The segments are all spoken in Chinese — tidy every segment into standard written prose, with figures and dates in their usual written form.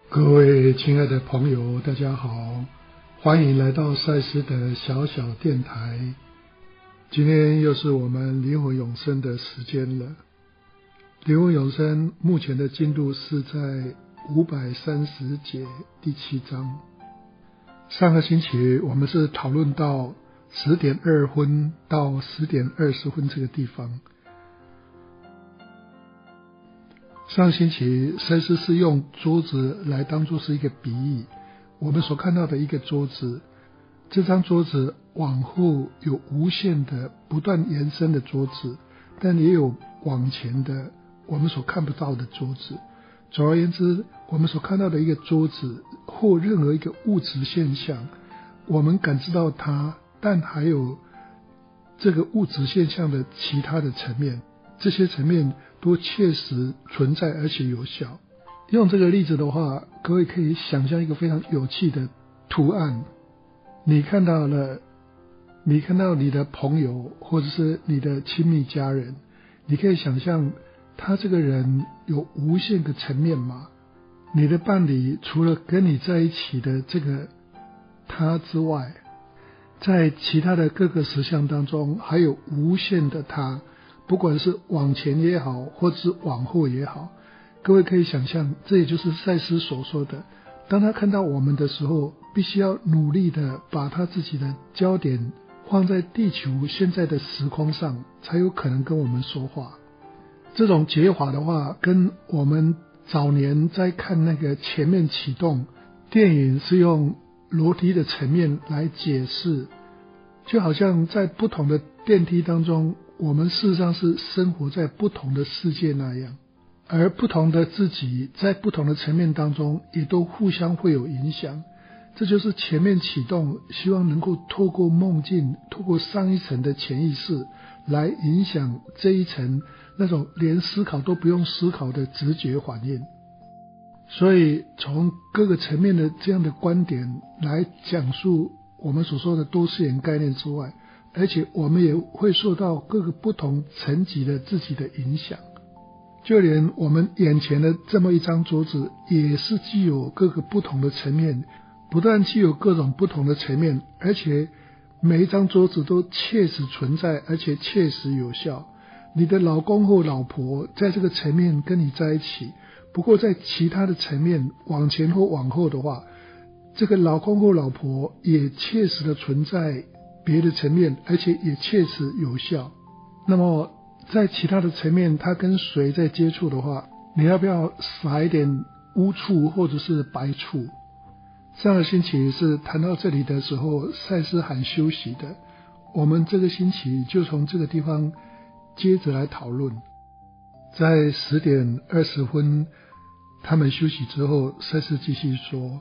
各位亲爱的朋友，大家好，欢迎来到赛斯的小小电台。今天又是我们灵魂永生的时间了。灵魂永生目前的进度是在530节第7章。上个星期我们是讨论到10点2分到10点20分这个地方。上星期赛斯是用桌子来当作是一个比喻，我们所看到的一个桌子，这张桌子往后有无限的不断延伸的桌子，但也有往前的我们所看不到的桌子。总而言之，我们所看到的一个桌子或任何一个物质现象，我们感知到它，但还有这个物质现象的其他的层面，这些层面都确实存在而且有效。用这个例子的话，各位可以想象一个非常有趣的图案。你看到你的朋友或者是你的亲密家人，你可以想象他这个人有无限个层面吗？你的伴侣除了跟你在一起的这个他之外，在其他的各个实相当中还有无限的他，不管是往前也好或者是往后也好。各位可以想象，这也就是赛斯所说的，当他看到我们的时候，必须要努力的把他自己的焦点放在地球现在的时空上，才有可能跟我们说话。这种解法的话，跟我们早年在看那个前面启动电影是用逻辑的层面来解释，就好像在不同的电梯当中，我们事实上是生活在不同的世界那样，而不同的自己在不同的层面当中也都互相会有影响。这就是前面启动希望能够透过梦境，透过上一层的潜意识来影响这一层那种连思考都不用思考的直觉反应。所以从各个层面的这样的观点来讲述我们所说的多次元概念之外，而且我们也会受到各个不同层级的自己的影响。就连我们眼前的这么一张桌子，也是具有各个不同的层面，不但具有各种不同的层面，而且每一张桌子都确实存在，而且确实有效。你的老公或老婆在这个层面跟你在一起，不过在其他的层面往前或往后的话，这个老公或老婆也确实的存在别的层面，而且也确实有效。那么在其他的层面，他跟水在接触的话，你要不要撒一点污醋或者是白醋？上个星期是谈到这里的时候，赛斯喊休息的，我们这个星期就从这个地方接着来讨论。在10点20分他们休息之后，赛斯继续说，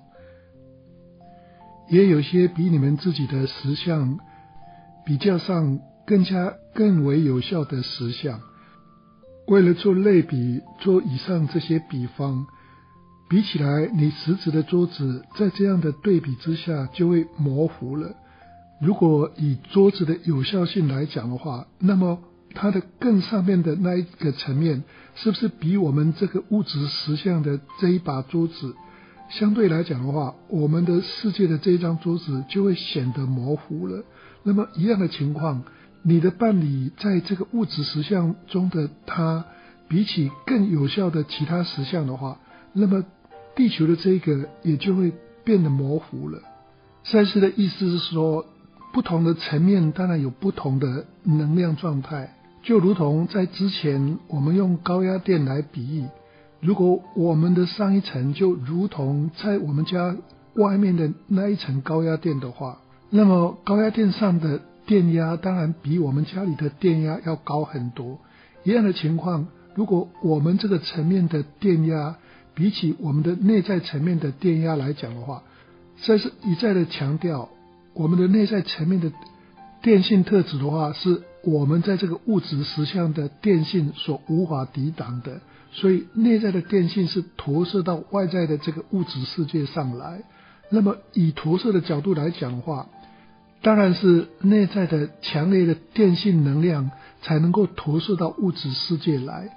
也有些比你们自己的实相比较上更为有效的实相。为了做类比，做以上这些比方，比起来你实质的桌子在这样的对比之下就会模糊了。如果以桌子的有效性来讲的话，那么它的更上面的那一个层面，是不是比我们这个物质实相的这一把桌子相对来讲的话，我们的世界的这一张桌子就会显得模糊了。那么一样的情况，你的伴侣在这个物质实相中的他，比起更有效的其他实相的话，那么地球的这个也就会变得模糊了。赛斯的意思是说，不同的层面当然有不同的能量状态，就如同在之前我们用高压电来比喻，如果我们的上一层就如同在我们家外面的那一层高压电的话，那么高压电上的电压当然比我们家里的电压要高很多。一样的情况，如果我们这个层面的电压比起我们的内在层面的电压来讲的话，赛斯一再的强调，我们的内在层面的电性特质的话，是我们在这个物质实相的电性所无法抵挡的，所以内在的电性是投射到外在的这个物质世界上来。那么以投射的角度来讲的话，当然是内在的强烈的电性能量才能够投射到物质世界来。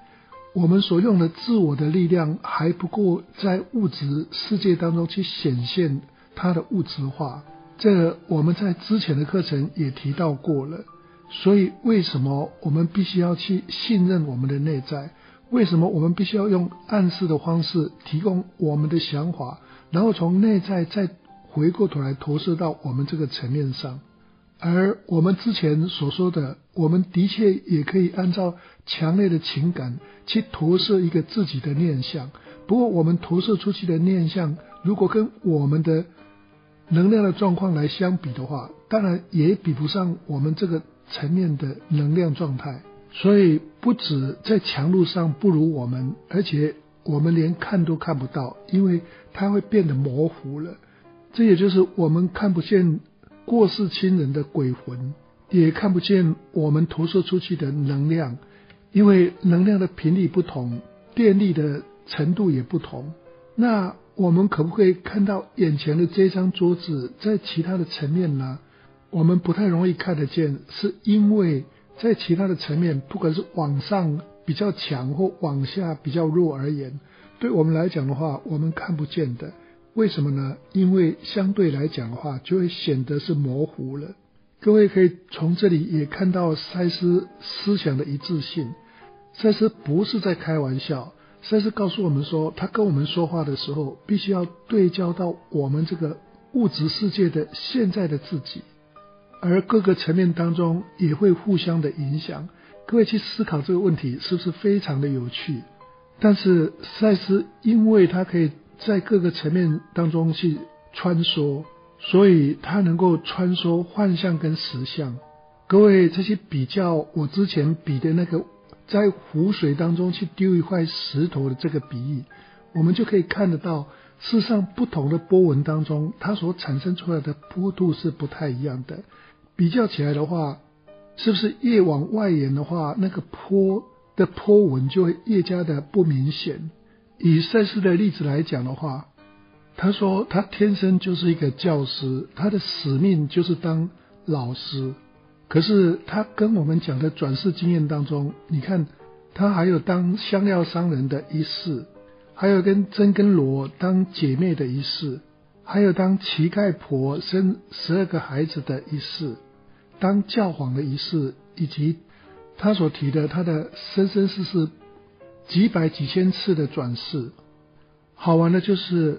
我们所用的自我的力量还不够在物质世界当中去显现它的物质化，这个我们在之前的课程也提到过了。所以为什么我们必须要去信任我们的内在？为什么我们必须要用暗示的方式提供我们的想法，然后从内在再回过头来投射到我们这个层面上？而我们之前所说的，我们的确也可以按照强烈的情感去投射一个自己的念想，不过我们投射出去的念想如果跟我们的能量的状况来相比的话，当然也比不上我们这个层面的能量状态。所以不止在强度上不如我们，而且我们连看都看不到，因为它会变得模糊了。这也就是我们看不见过世亲人的鬼魂，也看不见我们投射出去的能量，因为能量的频率不同，电力的程度也不同。那我们可不可以看到眼前的这张桌子在其他的层面呢？我们不太容易看得见，是因为在其他的层面，不管是往上比较强或往下比较弱而言，对我们来讲的话，我们看不见的。为什么呢？因为相对来讲的话，就会显得是模糊了。各位可以从这里也看到赛斯思想的一致性。赛斯不是在开玩笑，赛斯告诉我们说，他跟我们说话的时候，必须要对焦到我们这个物质世界的现在的自己，而各个层面当中也会互相的影响。各位去思考这个问题是不是非常的有趣？但是赛斯因为他可以在各个层面当中去穿梭，所以他能够穿梭幻象跟实相。各位这些比较我之前比的那个在湖水当中去丢一块石头的这个比喻，我们就可以看得到，事实上不同的波纹当中，它所产生出来的波度是不太一样的。比较起来的话，是不是越往外延的话，那个波的波纹就会越加的不明显？以赛斯的例子来讲的话，他说他天生就是一个教师，他的使命就是当老师。可是他跟我们讲的转世经验当中，你看他还有当香料商人的一世，还有跟真跟罗当姐妹的一世，还有当乞丐婆生12个孩子的一世，当教皇的一世，以及他所提的他的生生世世几百几千次的转世。好玩的就是，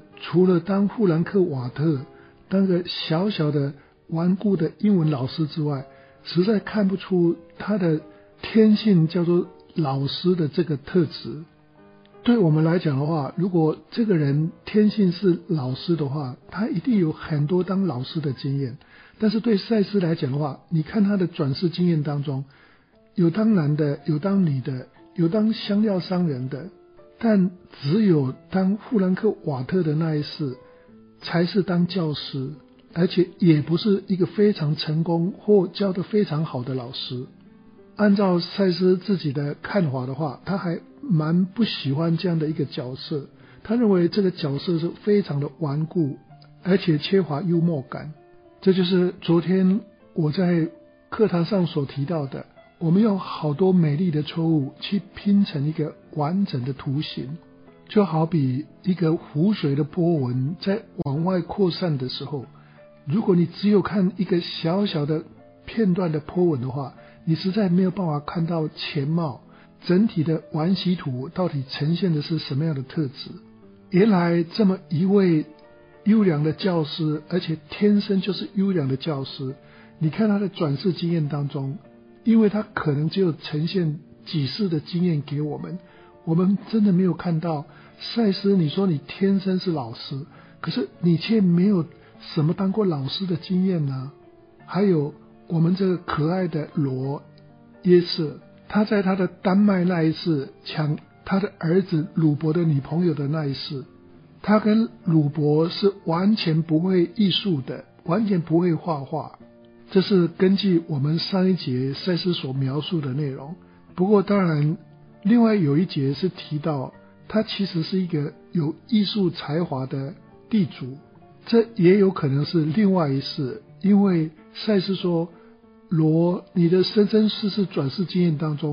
除了当富兰克瓦特当个小小的顽固的英文老师之外，实在看不出他的天性叫做老师的这个特质。对我们来讲的话，如果这个人天性是老师的话，他一定有很多当老师的经验。但是对赛斯来讲的话，你看他的转世经验当中，有当男的，有当女的，有当香料商人的，但只有当富兰克瓦特的那一世才是当教师，而且也不是一个非常成功或教得非常好的老师。按照赛斯自己的看法的话，他还蛮不喜欢这样的一个角色，他认为这个角色是非常的顽固，而且缺乏幽默感。这就是昨天我在课堂上所提到的，我们用好多美丽的错误去拼成一个完整的图形，就好比一个湖水的波纹在往外扩散的时候，如果你只有看一个小小的片段的波纹的话，你实在没有办法看到全貌，整体的完习图到底呈现的是什么样的特质。原来这么一位优良的教师，而且天生就是优良的教师，你看他的转世经验当中，因为他可能只有呈现几世的经验给我们，我们真的没有看到赛斯。你说你天生是老师，可是你却没有什么当过老师的经验呢？还有我们这个可爱的罗耶瑟，他在他的丹麦那一世抢他的儿子鲁伯的女朋友的那一世，他跟鲁伯是完全不会艺术的，完全不会画画。这是根据我们上一节赛斯所描述的内容。不过当然另外有一节是提到他其实是一个有艺术才华的地主，这也有可能是另外一世。因为赛斯说，罗你的生生世世转世经验当中，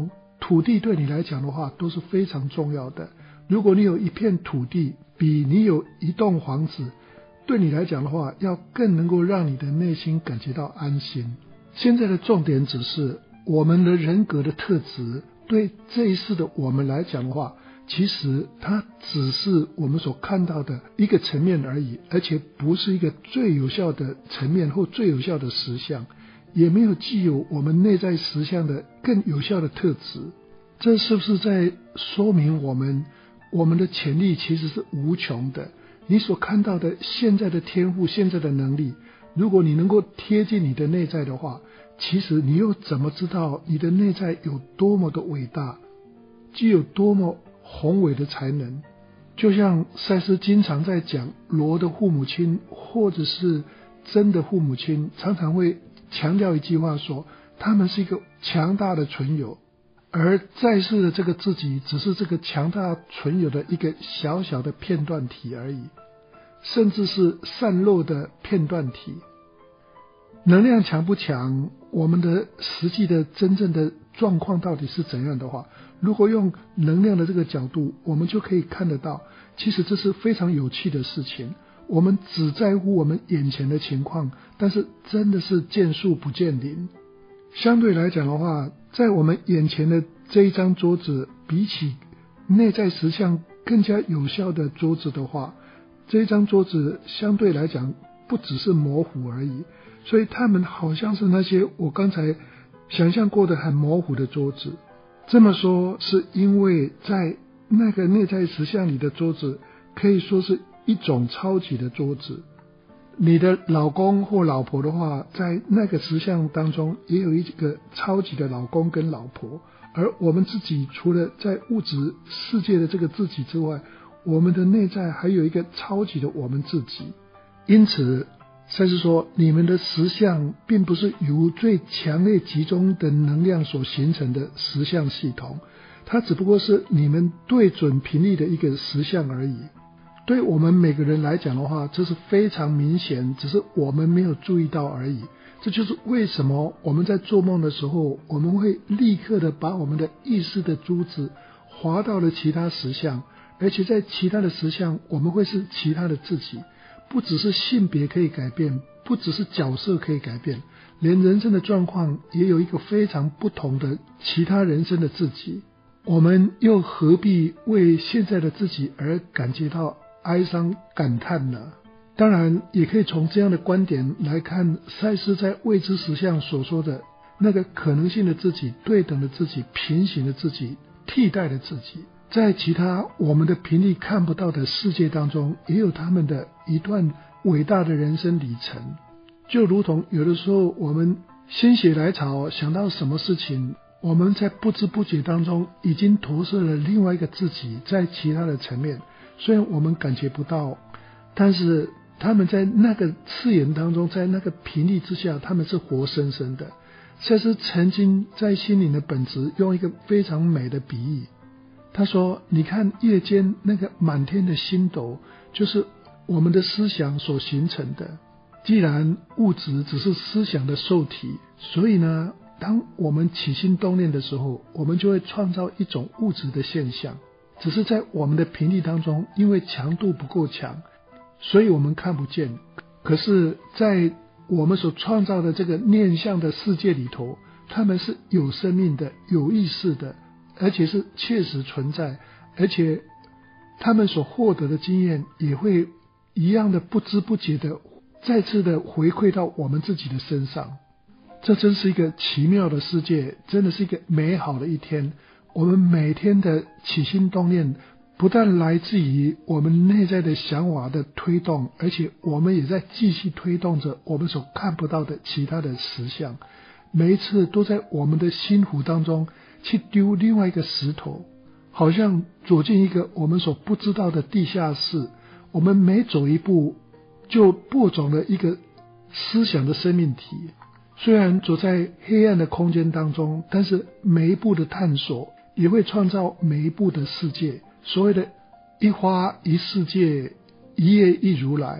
土地对你来讲的话都是非常重要的。如果你有一片土地，比你有一栋房子，对你来讲的话，要更能够让你的内心感觉到安心。现在的重点只是我们的人格的特质，对这一世的我们来讲的话，其实它只是我们所看到的一个层面而已，而且不是一个最有效的层面或最有效的实相，也没有具有我们内在实相的更有效的特质。这是不是在说明我们的潜力其实是无穷的？你所看到的现在的天赋，现在的能力，如果你能够贴近你的内在的话，其实你又怎么知道你的内在有多么的伟大，具有多么宏伟的才能？就像赛斯经常在讲，罗的父母亲或者是真的父母亲，常常会强调一句话说，他们是一个强大的存有，而在世的这个自己只是这个强大存有的一个小小的片段体而已，甚至是散落的片段体。能量强不强，我们的实际的真正的状况到底是怎样的话，如果用能量的这个角度，我们就可以看得到，其实这是非常有趣的事情。我们只在乎我们眼前的情况，但是真的是见树不见林。相对来讲的话，在我们眼前的这一张桌子，比起内在实相更加有效的桌子的话，这一张桌子相对来讲不只是模糊而已，所以它们好像是那些我刚才想象过的很模糊的桌子。这么说是因为在那个内在实相里的桌子可以说是一种超级的桌子。你的老公或老婆的话，在那个实相当中也有一个超级的老公跟老婆，而我们自己除了在物质世界的这个自己之外，我们的内在还有一个超级的我们自己。因此赛斯说，你们的实相并不是由最强烈集中的能量所形成的实相系统，它只不过是你们对准频率的一个实相而已。对我们每个人来讲的话，这是非常明显，只是我们没有注意到而已。这就是为什么我们在做梦的时候，我们会立刻的把我们的意识的珠子滑到了其他实相，而且在其他的实相，我们会是其他的自己。不只是性别可以改变，不只是角色可以改变，连人生的状况也有一个非常不同的其他人生的自己。我们又何必为现在的自己而感觉到哀伤感叹呢？当然也可以从这样的观点来看赛斯在未知实相所说的那个可能性的自己、对等的自己、平行的自己、替代的自己，在其他我们的频率看不到的世界当中，也有他们的一段伟大的人生里程。就如同有的时候我们心血来潮想到什么事情，我们在不知不觉当中已经投射了另外一个自己在其他的层面，虽然我们感觉不到，但是他们在那个次元当中，在那个频率之下，他们是活生生的。赛斯曾经在心灵的本质用一个非常美的比喻，他说，你看夜间那个满天的星斗，就是我们的思想所形成的。既然物质只是思想的受体，所以呢，当我们起心动念的时候，我们就会创造一种物质的现象，只是在我们的频率当中，因为强度不够强，所以我们看不见。可是在我们所创造的这个念相的世界里头，它们是有生命的、有意识的，而且是确实存在，而且他们所获得的经验也会一样的不知不觉的再次的回馈到我们自己的身上。这真是一个奇妙的世界，真的是一个美好的一天。我们每天的起心动念不但来自于我们内在的想法的推动，而且我们也在继续推动着我们所看不到的其他的实相。每一次都在我们的心湖当中去丢另外一个石头，好像走进一个我们所不知道的地下室。我们每走一步就播种了一个思想的生命体，虽然走在黑暗的空间当中，但是每一步的探索也会创造每一步的世界。所谓的一花一世界，一叶一如来，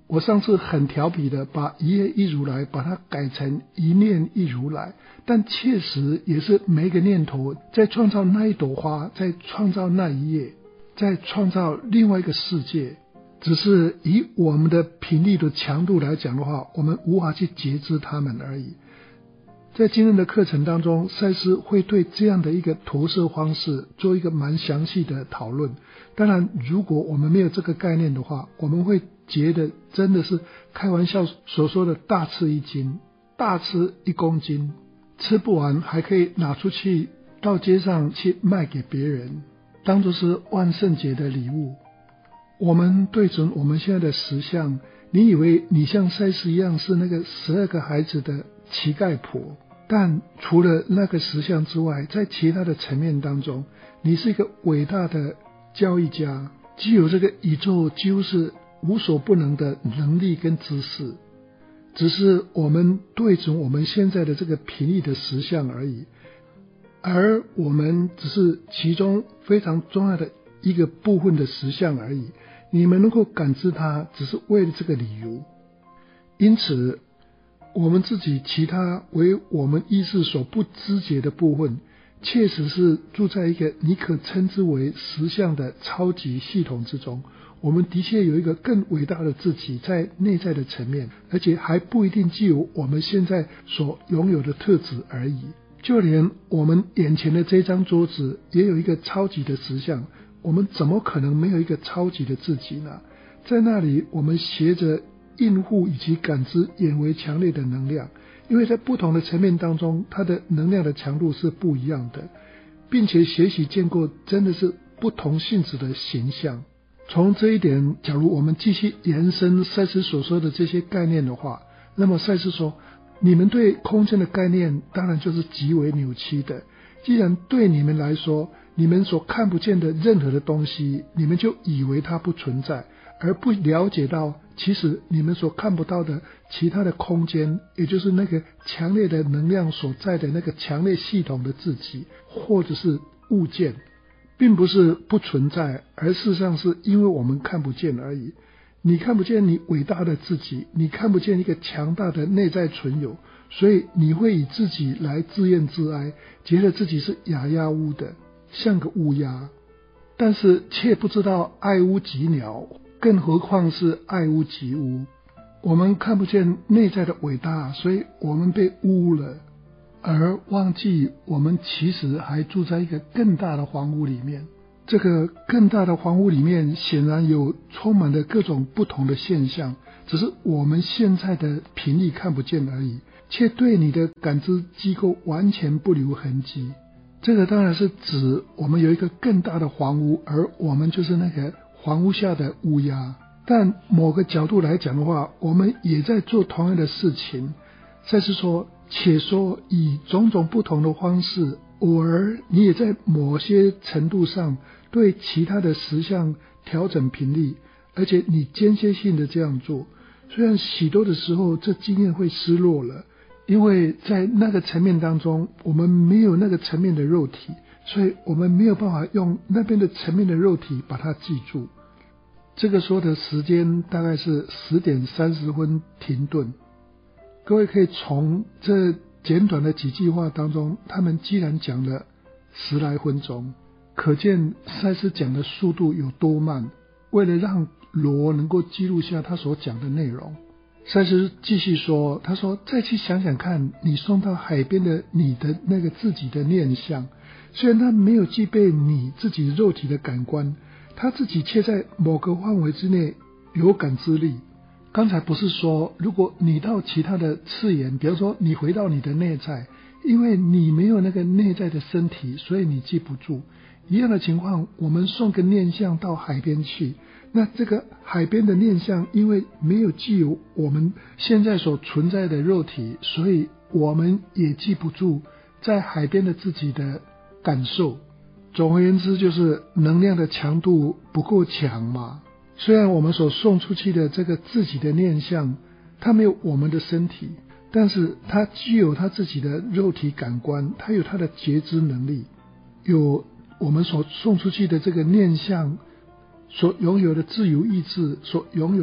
我上次很调皮的把一叶一如来把它改成一念一如来，但确实也是每一个念头在创造那一朵花，在创造那一叶，在创造另外一个世界。只是以我们的频率的强度来讲的话，我们无法去觉知它们而已。在今天的课程当中，赛斯会对这样的一个投射方式做一个蛮详细的讨论。当然如果我们没有这个概念的话，我们会觉得真的是开玩笑所说的大吃一惊，大吃1公斤，吃不完还可以拿出去到街上去卖给别人，当作是万圣节的礼物。我们对准我们现在的实相，你以为你像赛斯一样是那个12个孩子的乞丐婆，但除了那个实相之外，在其他的层面当中，你是一个伟大的教育家，具有这个宇宙几乎是无所不能的能力跟知识，只是我们对准我们现在的这个频率的实相而已，而我们只是其中非常重要的一个部分的实相而已。你们能够感知它，只是为了这个理由。因此我们自己其他为我们意识所不知觉的部分，确实是住在一个你可称之为实相的超级系统之中。我们的确有一个更伟大的自己在内在的层面，而且还不一定具有我们现在所拥有的特质而已。就连我们眼前的这张桌子也有一个超级的实相，我们怎么可能没有一个超级的自己呢？在那里我们学着应付以及感知远为强烈的能量，因为在不同的层面当中，它的能量的强度是不一样的，并且学习见过真的是不同性质的形象。从这一点，假如我们继续延伸赛斯所说的这些概念的话，那么赛斯说，你们对空间的概念当然就是极为扭曲的。既然对你们来说，你们所看不见的任何的东西，你们就以为它不存在，而不了解到其实你们所看不到的其他的空间，也就是那个强烈的能量所在的那个强烈系统的自己或者是物件，并不是不存在，而事实上是因为我们看不见而已。你看不见你伟大的自己，你看不见一个强大的内在存有，所以你会以自己来自怨自哀，觉得自己是哑哑乌的，像个乌鸦，但是却不知道爱屋及鸟，更何况是爱屋及乌。我们看不见内在的伟大，所以我们被污了，而忘记我们其实还住在一个更大的房屋里面。这个更大的房屋里面显然有充满了各种不同的现象，只是我们现在的频率看不见而已，却对你的感知机构完全不留痕迹。这个当然是指我们有一个更大的房屋，而我们就是那个房屋下的乌鸦。但某个角度来讲的话，我们也在做同样的事情。再是说，且说以种种不同的方式，偶尔你也在某些程度上对其他的实相调整频率，而且你间歇性的这样做。虽然许多的时候这经验会失落了，因为在那个层面当中我们没有那个层面的肉体，所以我们没有办法用那边的层面的肉体把它记住。这个说的时间大概是10点30分停顿。各位可以从这简短的几句话当中，他们既然讲了10来分钟，可见赛斯讲的速度有多慢。为了让罗能够记录下他所讲的内容，赛斯继续说，他说再去想想看，你送到海边的你的那个自己的念想，虽然他没有具备你自己肉体的感官，他自己却在某个范围之内有感知力。刚才不是说如果你到其他的次元，比方说你回到你的内在，因为你没有那个内在的身体，所以你记不住。一样的情况，我们送个念像到海边去，那这个海边的念像因为没有具有我们现在所存在的肉体，所以我们也记不住在海边的自己的感受。总而言之，就是能量的强度不够强嘛。虽然我们所送出去的这个自己的念像，它没有我们的身体，但是它具有它自己的肉体感官，它有它的觉知能力，有我们所送出去的这个念像所拥有的自由意志，所拥有的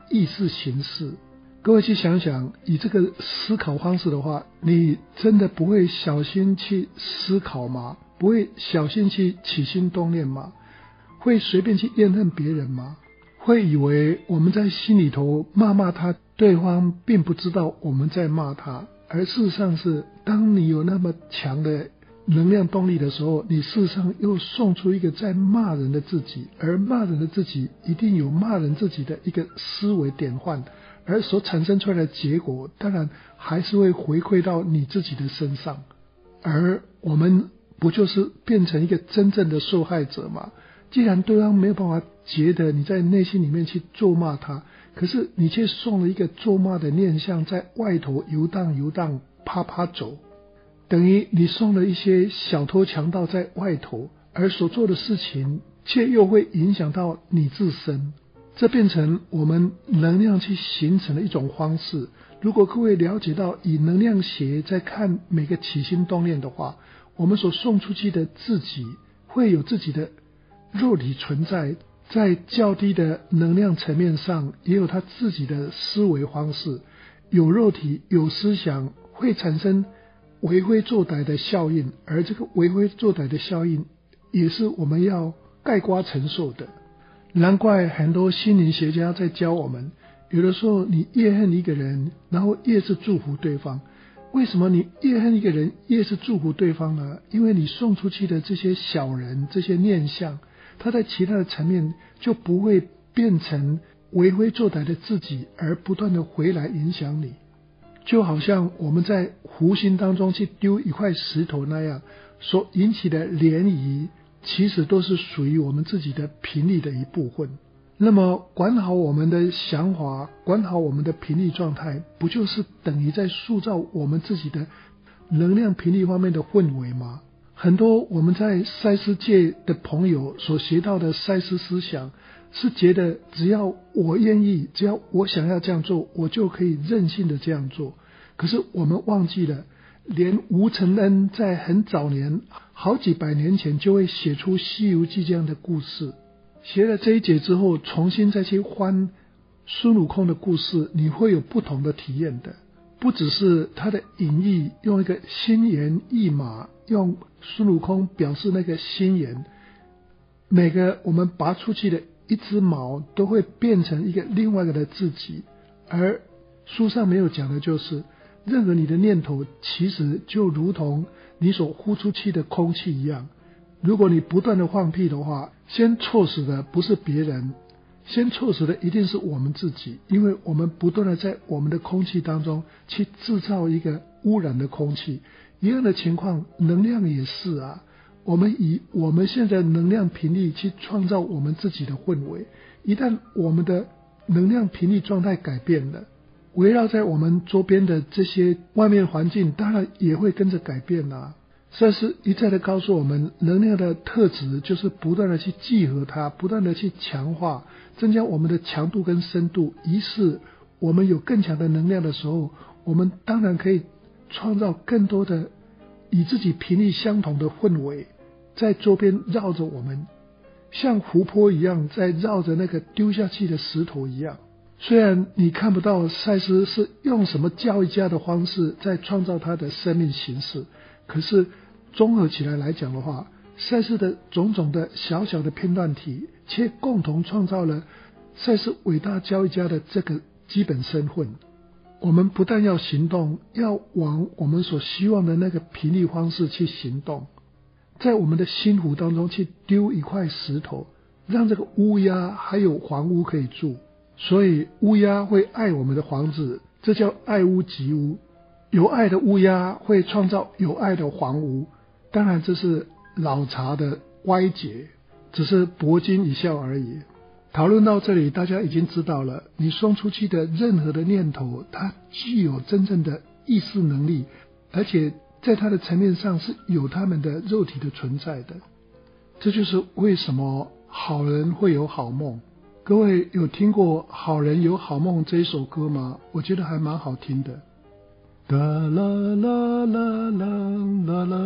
意识形式。各位去想想，以这个思考方式的话，你真的不会小心去思考吗？不会小心去起心动念吗？会随便去怨恨别人吗？会以为我们在心里头骂他，对方并不知道我们在骂他，而事实上是，当你有那么强的能量动力的时候，你事实上又送出一个在骂人的自己，而骂人的自己一定有骂人自己的一个思维典范，而所产生出来的结果当然还是会回馈到你自己的身上，而我们不就是变成一个真正的受害者吗？既然对方没有办法觉得你在内心里面去咒骂他，可是你却送了一个咒骂的念想在外头游荡啪啪走，等于你送了一些小偷强盗在外头，而所做的事情却又会影响到你自身，这变成我们能量去形成的一种方式。如果各位了解到以能量学在看每个起心动念的话，我们所送出去的自己会有自己的肉体存在，在较低的能量层面上也有他自己的思维方式，有肉体有思想，会产生为非作歹的效应，而这个为非作歹的效应也是我们要概括承受的。难怪很多心灵学家在教我们，有的时候你越恨一个人，然后越是祝福对方。为什么你越恨一个人越是祝福对方呢？因为你送出去的这些小人，这些念想，他在其他的层面就不会变成为非作歹的自己，而不断的回来影响你。就好像我们在湖心当中去丢一块石头那样，所引起的涟漪其实都是属于我们自己的频率的一部分。那么管好我们的想法，管好我们的频率状态，不就是等于在塑造我们自己的能量频率方面的氛围吗？很多我们在赛斯界的朋友所学到的赛斯思想，是觉得只要我愿意，只要我想要这样做，我就可以任性的这样做。可是我们忘记了，连吴承恩在很早年好几百年前就会写出《西游记》这样的故事。学了这一节之后，重新再去翻孙悟空的故事，你会有不同的体验的。不只是他的隐喻，用一个心猿意马，用孙悟空表示那个心猿，每个我们拔出去的一只毛都会变成一个另外一个的自己。而书上没有讲的就是，任何你的念头其实就如同你所呼出去的空气一样，如果你不断的放屁的话，先错死的不是别人，先错死的一定是我们自己，因为我们不断的在我们的空气当中去制造一个污染的空气。一样的情况，能量也是啊，我们以我们现在能量频率去创造我们自己的氛围，一旦我们的能量频率状态改变了，围绕在我们周边的这些外面环境当然也会跟着改变啊。赛斯一再的告诉我们，能量的特质就是不断的去聚合它，不断的去强化，增加我们的强度跟深度。于是我们有更强的能量的时候，我们当然可以创造更多的与自己频率相同的氛围，在周边绕着我们，像湖泊一样在绕着那个丢下去的石头一样。虽然你看不到赛斯是用什么教育家的方式在创造他的生命形式，可是综合起来讲的话，赛斯的种种的小小的片段体，却共同创造了赛斯伟大教育家的这个基本身份。我们不但要行动，要往我们所希望的那个频率方式去行动，在我们的心湖当中去丢一块石头，让这个乌鸦还有房屋可以住。所以乌鸦会爱我们的房子，这叫爱屋及乌。有爱的乌鸦会创造有爱的房屋，当然这是老茶的歪解，只是博君一笑而已。讨论到这里，大家已经知道了，你送出去的任何的念头，它具有真正的意识能力，而且在它的层面上是有它们的肉体的存在的。这就是为什么好人会有好梦。各位有听过《好人有好梦》这一首歌吗？我觉得还蛮好听的。哒啦啦啦啦啦啦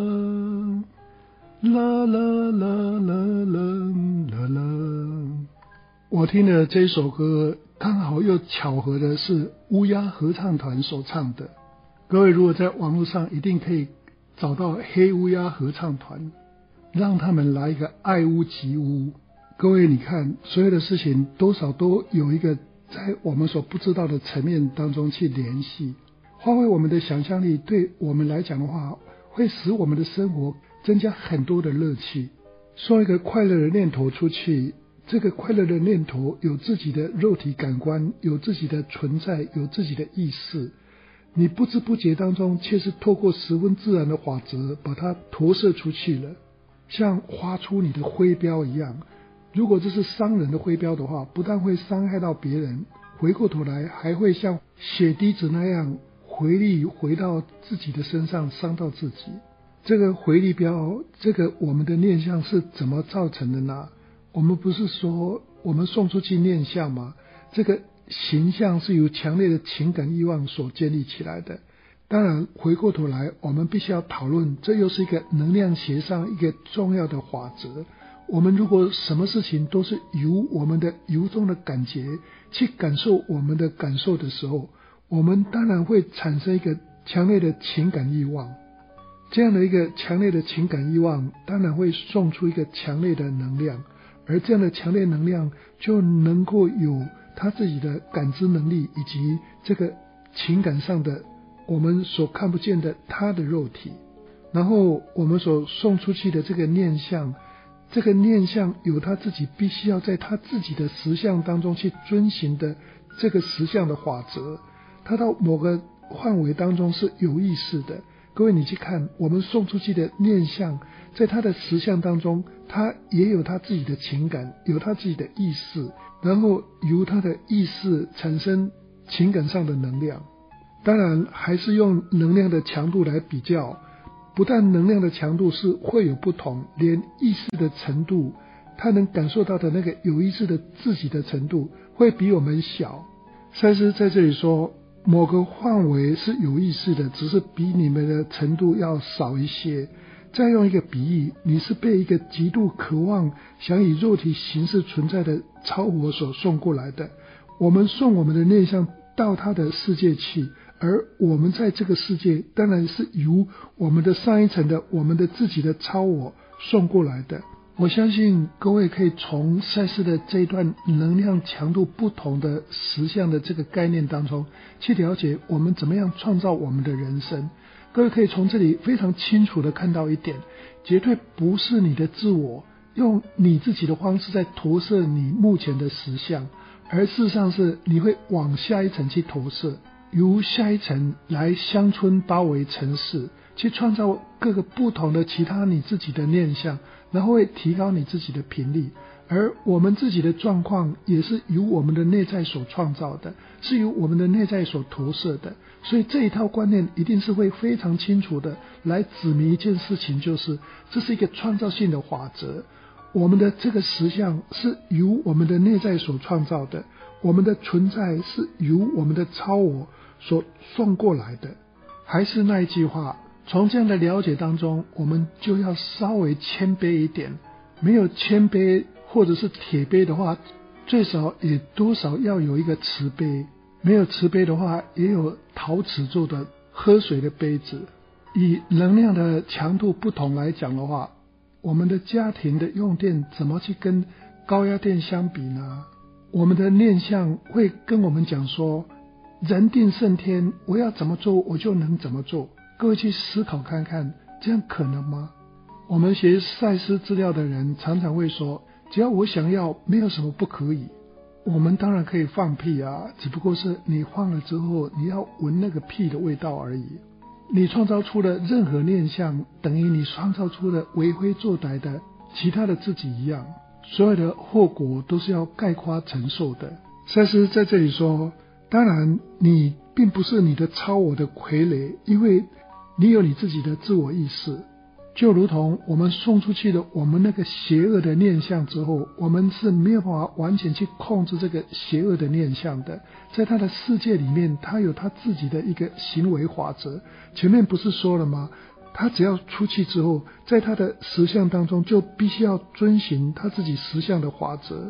啦啦啦啦啦啦。我听了这首歌， 刚好又巧合的是乌鸦合唱团所唱的。各位如果在网络上一定可以找到黑乌鸦合唱团，让他们来一个爱屋及乌。各位你看，所有的事情多少都有一个在我们所不知道的层面当中去联系，发挥我们的想象力，对我们来讲的话，会使我们的生活增加很多的乐趣。送一个快乐的念头出去，这个快乐的念头有自己的肉体感官，有自己的存在，有自己的意识，你不知不觉当中却是透过十分自然的法则把它投射出去了，像划出你的徽标一样。如果这是伤人的徽标的话，不但会伤害到别人，回过头来还会像血滴子那样回力回到自己的身上，伤到自己。这个回力标，这个我们的念想是怎么造成的呢？我们不是说我们送出去念想吗？这个形象是由强烈的情感欲望所建立起来的。当然回过头来我们必须要讨论，这又是一个能量学上一个重要的法则。我们如果什么事情都是由我们的由衷的感觉去感受我们的感受的时候，我们当然会产生一个强烈的情感欲望。这样的一个强烈的情感欲望当然会送出一个强烈的能量，而这样的强烈能量就能够有他自己的感知能力，以及这个情感上的我们所看不见的他的肉体。然后我们所送出去的这个念想，这个念想有他自己必须要在他自己的实相当中去遵循的这个实相的法则，他到某个范围当中是有意识的。各位你去看我们送出去的念想，在他的实相当中，他也有他自己的情感，有他自己的意识，然后由他的意识产生情感上的能量。当然还是用能量的强度来比较，不但能量的强度是会有不同，连意识的程度，他能感受到的那个有意识的自己的程度会比我们小。赛斯在这里说某个范围是有意识的，只是比你们的程度要少一些。再用一个比喻，你是被一个极度渴望想以肉体形式存在的超我所送过来的。我们送我们的念想到他的世界去，而我们在这个世界当然是由我们的上一层的我们的自己的超我送过来的。我相信各位可以从赛斯的这一段能量强度不同的实相的这个概念当中去了解我们怎么样创造我们的人生。各位可以从这里非常清楚的看到一点，绝对不是你的自我用你自己的方式在投射你目前的实相，而事实上是你会往下一层去投射，由下一层来乡村包围城市，去创造各个不同的其他你自己的念想，然后会提高你自己的频率。而我们自己的状况也是由我们的内在所创造的，是由我们的内在所投射的。所以这一套观念一定是会非常清楚的来指明一件事情，就是这是一个创造性的法则。我们的这个实相是由我们的内在所创造的，我们的存在是由我们的超我所送过来的。还是那一句话，从这样的了解当中，我们就要稍微谦卑一点。没有谦卑或者是铁杯的话，最少也多少要有一个瓷杯。没有瓷杯的话，也有陶瓷做的喝水的杯子。以能量的强度不同来讲的话，我们的家庭的用电怎么去跟高压电相比呢？我们的念想会跟我们讲说，人定胜天，我要怎么做我就能怎么做。各位去思考看看，这样可能吗？我们学赛斯资料的人常常会说，只要我想要，没有什么不可以。我们当然可以放屁啊，只不过是你放了之后，你要闻那个屁的味道而已。你创造出的任何念想，等于你创造出的为非作歹的其他的自己一样，所有的后果都是要概括承受的。赛斯在这里说，当然你并不是你的超我的傀儡，因为你有你自己的自我意识。就如同我们送出去的我们那个邪恶的念想之后，我们是没有办法完全去控制这个邪恶的念想的。在他的世界里面，他有他自己的一个行为法则。前面不是说了吗？他只要出去之后，在他的实相当中就必须要遵循他自己实相的法则。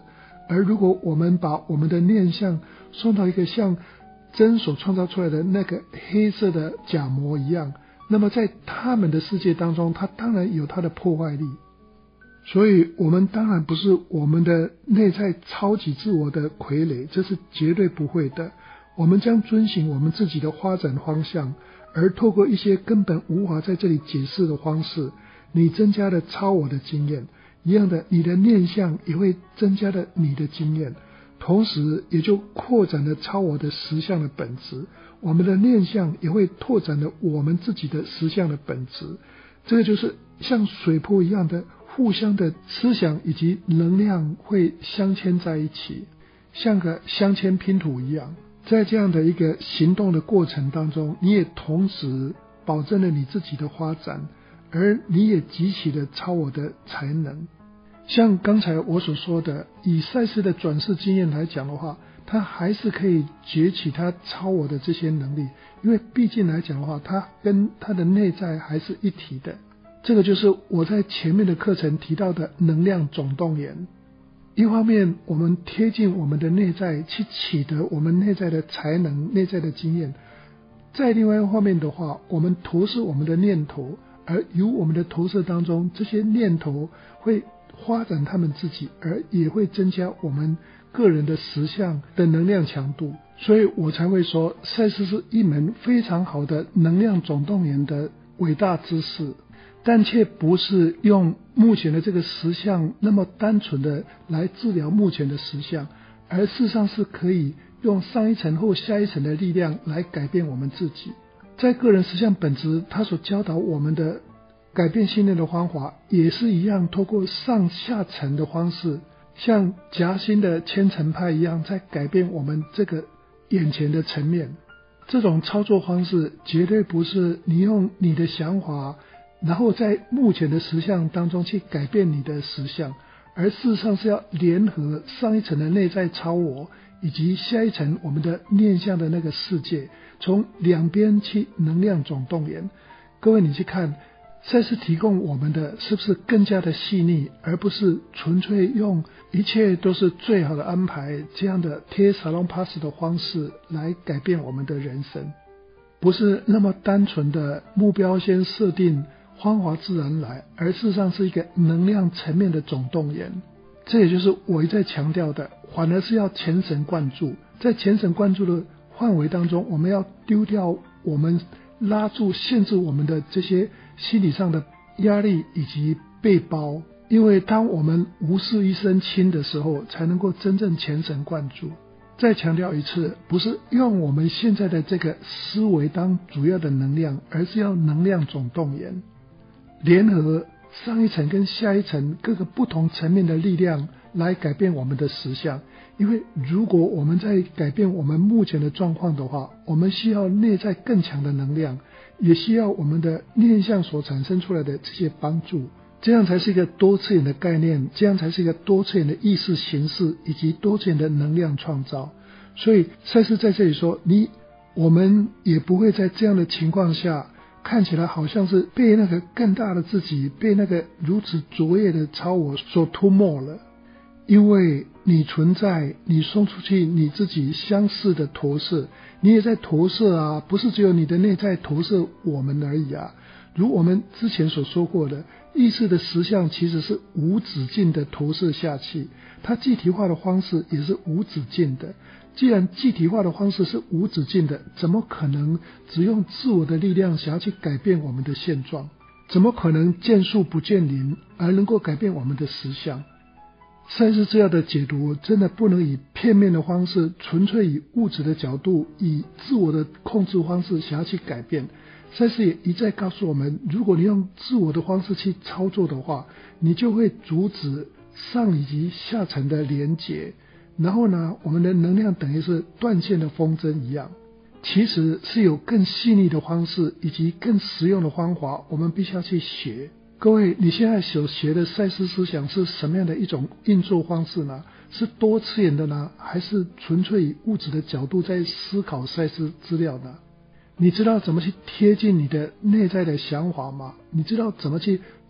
而如果我们把我们的念相送到一个像真所创造出来的那个黑色的假模一样，那么在他们的世界当中，它当然有它的破坏力。所以我们当然不是我们的内在超级自我的傀儡，这是绝对不会的。我们将遵循我们自己的发展方向，而透过一些根本无法在这里解释的方式，你增加了超我的经验。一样的，你的念相也会增加了你的经验，同时也就扩展了超我的实相的本质。我们的念相也会拓展了我们自己的实相的本质。这个就是像水波一样的互相的思想以及能量会镶嵌在一起，像个镶嵌拼图一样。在这样的一个行动的过程当中，你也同时保证了你自己的发展，而你也激起了超我的才能。像刚才我所说的，以赛斯的转世经验来讲的话，他还是可以崛起他超我的这些能力，因为毕竟来讲的话，他跟他的内在还是一体的。这个就是我在前面的课程提到的能量总动员。一方面我们贴近我们的内在，去取得我们内在的才能、内在的经验。在另外一方面的话，我们投射我们的念头，而由我们的投射当中，这些念头会发展他们自己，而也会增加我们个人的实相的能量强度。所以我才会说，赛斯是一门非常好的能量总动员的伟大知识，但却不是用目前的这个实相那么单纯的来治疗目前的实相，而事实上是可以用上一层或下一层的力量来改变我们自己。在个人实相本质他所教导我们的改变信念的方法，也是一样透过上下层的方式，像夹心的千层派一样，在改变我们这个眼前的层面。这种操作方式绝对不是你用你的想法然后在目前的实相当中去改变你的实相，而事实上是要联合上一层的内在超我以及下一层我们的念相的那个世界，从两边去能量总动员。各位你去看赛斯提供我们的是不是更加的细腻，而不是纯粹用一切都是最好的安排这样的贴沙龙 pass 的方式来改变我们的人生，不是那么单纯的目标先设定方法自然来，而事实上是一个能量层面的总动员。这也就是我一再强调的，反而是要全神贯注。在全神贯注的范围当中，我们要丢掉我们拉住限制我们的这些心理上的压力以及背包，因为当我们无事一身轻的时候，才能够真正全神贯注。再强调一次，不是用我们现在的这个思维当主要的能量，而是要能量总动员，联合上一层跟下一层各个不同层面的力量来改变我们的实相。因为如果我们在改变我们目前的状况的话，我们需要内在更强的能量，也需要我们的念相所产生出来的这些帮助，这样才是一个多次元的概念，这样才是一个多次元的意识形式以及多次元的能量创造。所以赛斯在这里说，我们也不会在这样的情况下看起来好像是被那个更大的自己，被那个如此卓越的超我所吞没了。因为你存在，你送出去你自己相似的投射，你也在投射啊，不是只有你的内在投射我们而已啊。如我们之前所说过的，意识的实相其实是无止境的投射下去，它具体化的方式也是无止境的。既然具体化的方式是无止境的，怎么可能只用自我的力量想要去改变我们的现状？怎么可能见树不见林而能够改变我们的实相？赛斯这样的解读真的不能以片面的方式，纯粹以物质的角度，以自我的控制方式想要去改变。赛斯也一再告诉我们，如果你用自我的方式去操作的话，你就会阻止上以及下层的连结，然后呢，我们的能量等于是断线的风筝一样。其实是有更细腻的方式以及更实用的方法，我们必须要去学。各位，你现在所学的赛斯思想是什么样的一种运作方式呢？是多次元的呢，还是纯粹以物质的角度在思考赛斯资料呢？你知道怎么去贴近你的内在的想法吗？你知道怎么去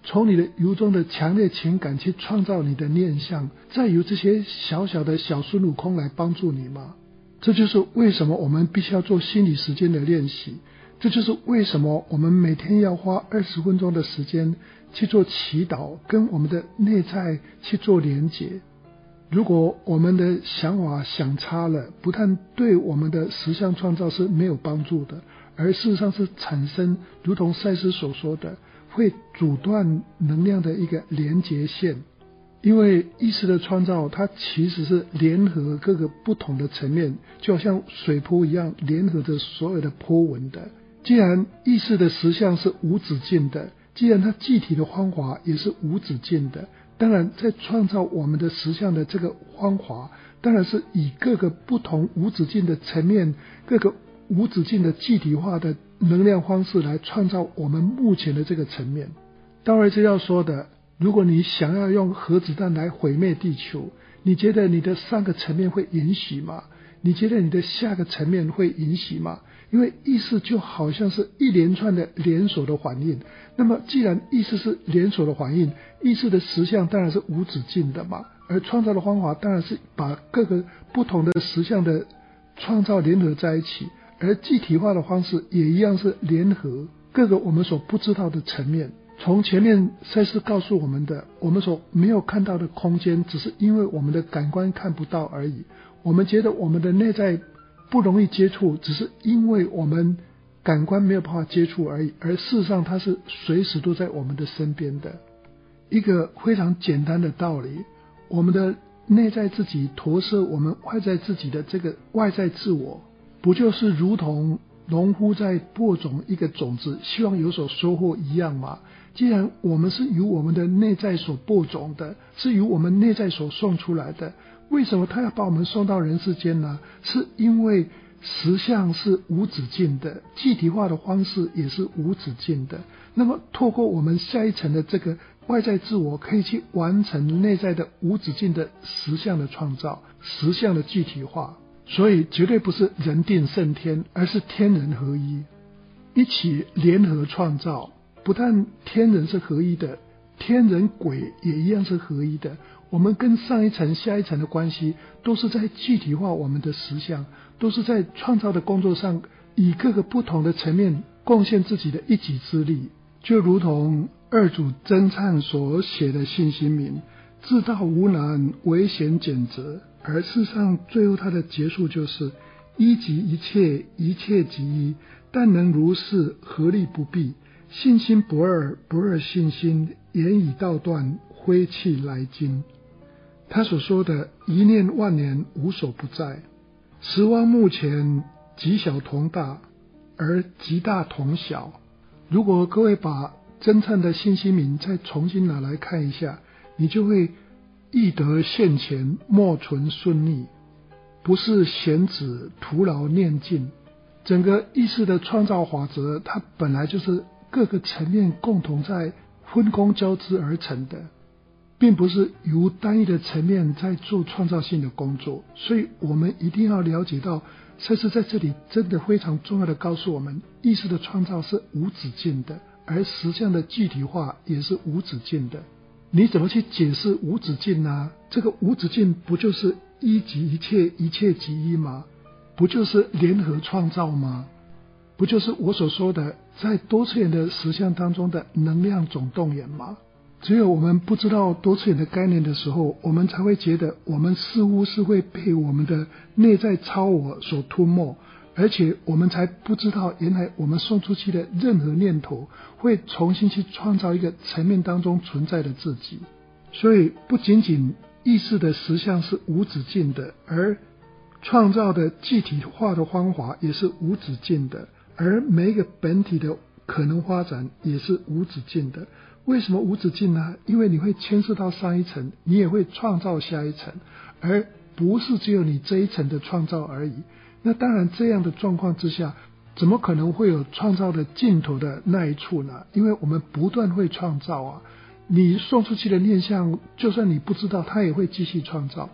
从你的由衷的强烈情感去创造你的念想，再由这些小小的小孙悟空来帮助你吗？这就是为什么我们必须要做心理时间的练习，这就是为什么我们每天要花20分钟的时间去做祈祷，跟我们的内在去做连结。如果我们的想法想差了，不但对我们的实相创造是没有帮助的，而事实上是产生如同赛斯所说的会阻断能量的一个连结线。因为意识的创造它其实是联合各个不同的层面，就好像水波一样联合着所有的波纹的。既然意识的实相是无止境的，既然它具体的方法也是无止境的，当然在创造我们的实相的这个方法，当然是以各个不同无止境的层面，各个无止境的具体化的能量方式来创造我们目前的这个层面。道尔这要说的，如果你想要用核子弹来毁灭地球，你觉得你的上个层面会允许吗？你觉得你的下个层面会允许吗？因为意识就好像是一连串的连锁的反应，那么既然意识是连锁的反应，意识的实相当然是无止境的嘛，而创造的方法当然是把各个不同的实相的创造联合在一起，而具体化的方式也一样是联合各个我们所不知道的层面。从前面赛斯告诉我们的，我们所没有看到的空间，只是因为我们的感官看不到而已。我们觉得我们的内在不容易接触，只是因为我们感官没有办法接触而已，而事实上它是随时都在我们的身边的。一个非常简单的道理，我们的内在自己投射我们外在自己的这个外在自我，不就是如同农夫在播种一个种子，希望有所收获一样吗？既然我们是由我们的内在所播种的，是由我们内在所送出来的，为什么他要把我们送到人世间呢？是因为实相是无止境的，具体化的方式也是无止境的。那么透过我们下一层的这个外在自我，可以去完成内在的无止境的实相的创造，实相的具体化。所以绝对不是人定胜天，而是天人合一，一起联合创造。不但天人是合一的，天人鬼也一样是合一的。我们跟上一层下一层的关系，都是在具体化我们的实相，都是在创造的工作上，以各个不同的层面贡献自己的一己之力。就如同二祖真忏所写的信心铭，自道无难，唯贤简择。而事实上最后他的结束就是一即一切，一切即一，但能如是，何力不必？信心不二，不二信心，言以道断，挥气来经。他所说的一念万年，无所不在，十方目前极小同大，而极大同小。如果各位把真忏的信心铭再重新拿来看一下，你就会易得现前，莫存顺逆，不是闲子徒劳念尽。整个意识的创造法则，它本来就是各个层面共同在分工交织而成的，并不是由单一的层面在做创造性的工作。所以我们一定要了解到，赛斯在这里真的非常重要的告诉我们，意识的创造是无止境的，而实相的具体化也是无止境的。你怎么去解释无止境呢？这个无止境不就是一即一切，一切即一吗？不就是联合创造吗？不就是我所说的在多次元的实相当中的能量总动员吗？只有我们不知道多次元的概念的时候，我们才会觉得我们似乎是会被我们的内在超我所吞没，而且我们才不知道原来我们送出去的任何念头会重新去创造一个层面当中存在的自己。所以不仅仅意识的实相是无止境的，而创造的具体化的方法也是无止境的，而每一个本体的可能发展也是无止境的。为什么无止境呢？因为你会牵涉到上一层，你也会创造下一层，而不是只有你这一层的创造而已。那当然这样的状况之下，怎么可能会有创造的尽头的那一处呢？因为我们不断会创造啊，你送出去的念想，就算你不知道，它也会继续创造。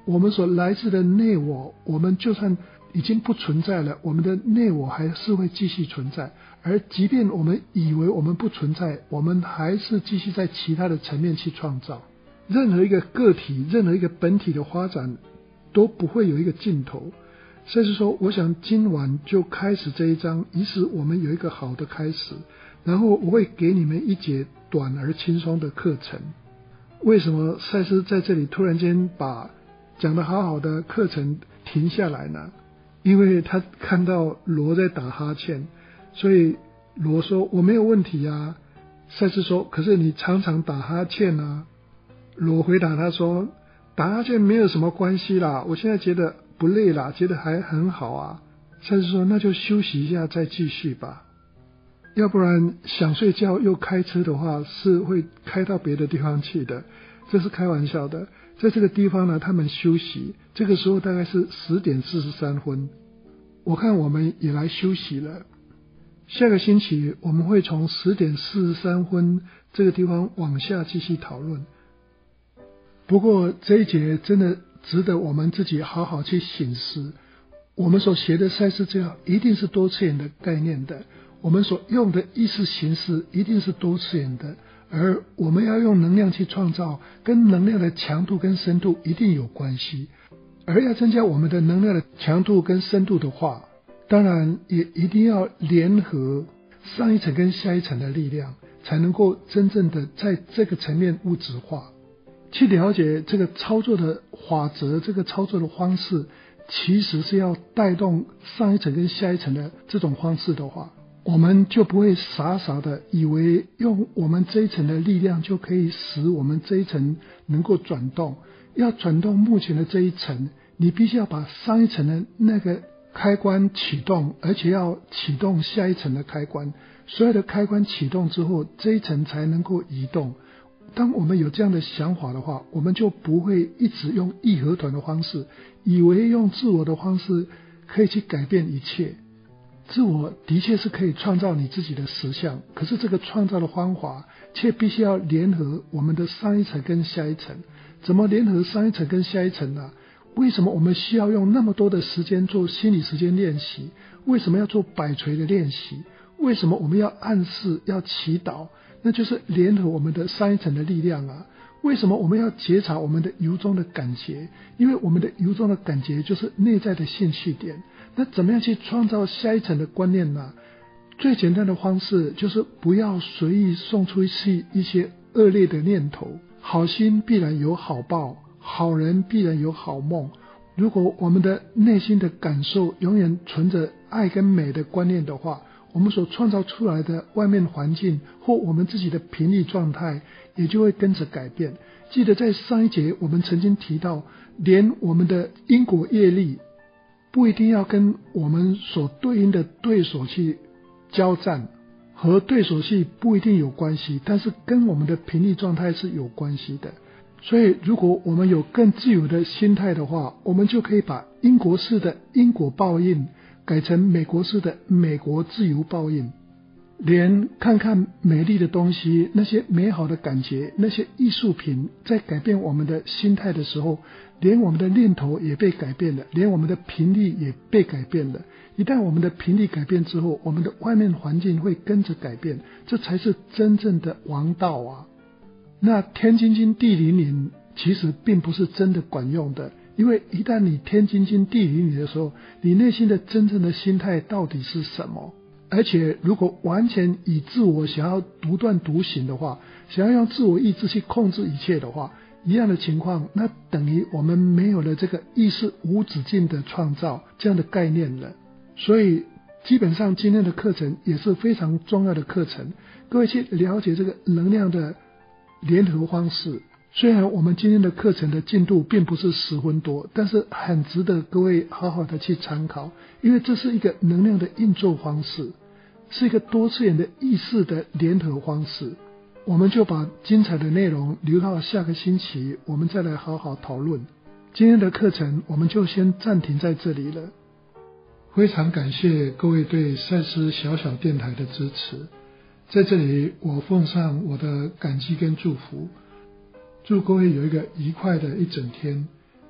我们所来自的内我，我们就算已经不存在了，我们的内我还是会继续存在。而即便我们以为我们不存在，我们还是继续在其他的层面去创造。任何一个个体，任何一个本体的发展都不会有一个尽头。所以说，我想今晚就开始这一章，以使我们有一个好的开始。然后我会给你们一节短而轻松的课程。为什么赛斯在这里突然间把讲得好好的课程停下来呢？因为他看到罗在打哈欠，所以罗说我没有问题啊。赛斯说可是你常常打哈欠啊。罗回答他说打哈欠没有什么关系啦，我现在觉得不累啦，觉得还很好啊。赛斯说那就休息一下再继续吧，要不然想睡觉又开车的话是会开到别的地方去的，这是开玩笑的。在这个地方呢，他们休息，这个时候大概是10点43分，我看我们也来休息了。下个星期我们会从10点43分这个地方往下继续讨论。不过这一节真的值得我们自己好好去省思。我们所学的赛斯资料一定是多次元的概念的，我们所用的意识形式一定是多次元的，而我们要用能量去创造，跟能量的强度跟深度一定有关系。而要增加我们的能量的强度跟深度的话，当然也一定要联合上一层跟下一层的力量，才能够真正的在这个层面物质化，去了解这个操作的法则，这个操作的方式其实是要带动上一层跟下一层的这种方式的话，我们就不会傻傻的以为用我们这一层的力量就可以使我们这一层能够转动。要转动目前的这一层，你必须要把上一层的那个开关启动，而且要启动下一层的开关。所有的开关启动之后，这一层才能够移动。当我们有这样的想法的话，我们就不会一直用义和团的方式，以为用自我的方式可以去改变一切。自我的确是可以创造你自己的实相，可是这个创造的方法却必须要联合我们的上一层跟下一层。怎么联合上一层跟下一层呢？为什么我们需要用那么多的时间做心理时间练习？为什么要做摆锤的练习？为什么我们要暗示要祈祷？那就是联合我们的上一层的力量啊。为什么我们要觉察我们的由衷的感觉？因为我们的由衷的感觉就是内在的兴趣点。那怎么样去创造下一层的观念呢？最简单的方式就是不要随意送出去一些恶劣的念头。好心必然有好报，好人必然有好梦。如果我们的内心的感受永远存着爱跟美的观念的话，我们所创造出来的外面环境或我们自己的频率状态也就会跟着改变。记得在上一节我们曾经提到，连我们的因果业力不一定要跟我们所对应的对手去交战，和对手戏不一定有关系，但是跟我们的频率状态是有关系的。所以如果我们有更自由的心态的话，我们就可以把英国式的因果报应改成美国式的美国自由报应。连看看美丽的东西，那些美好的感觉，那些艺术品在改变我们的心态的时候，连我们的念头也被改变了，连我们的频率也被改变了。一旦我们的频率改变之后，我们的外面环境会跟着改变，这才是真正的王道啊。那天津经地灵灵其实并不是真的管用的，因为一旦你天津经地灵灵的时候，你内心的真正的心态到底是什么？而且如果完全以自我想要独断独行的话，想要用自我意志去控制一切的话，一样的情况，那等于我们没有了这个意识无止境的创造这样的概念了。所以基本上今天的课程也是非常重要的课程，各位去了解这个能量的联合方式。虽然我们今天的课程的进度并不是10分多，但是很值得各位好好的去参考，因为这是一个能量的运作方式，是一个多次元的意识的联合方式。我们就把精彩的内容留到下个星期，我们再来好好讨论。今天的课程我们就先暂停在这里了。非常感谢各位对赛斯小小电台的支持，在这里我奉上我的感激跟祝福，祝各位有一个愉快的一整天，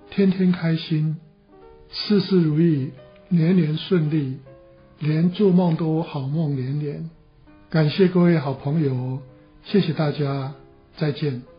天天开心，事事如意，年年顺利，连做梦都好梦连连。感谢各位好朋友，谢谢大家，再见。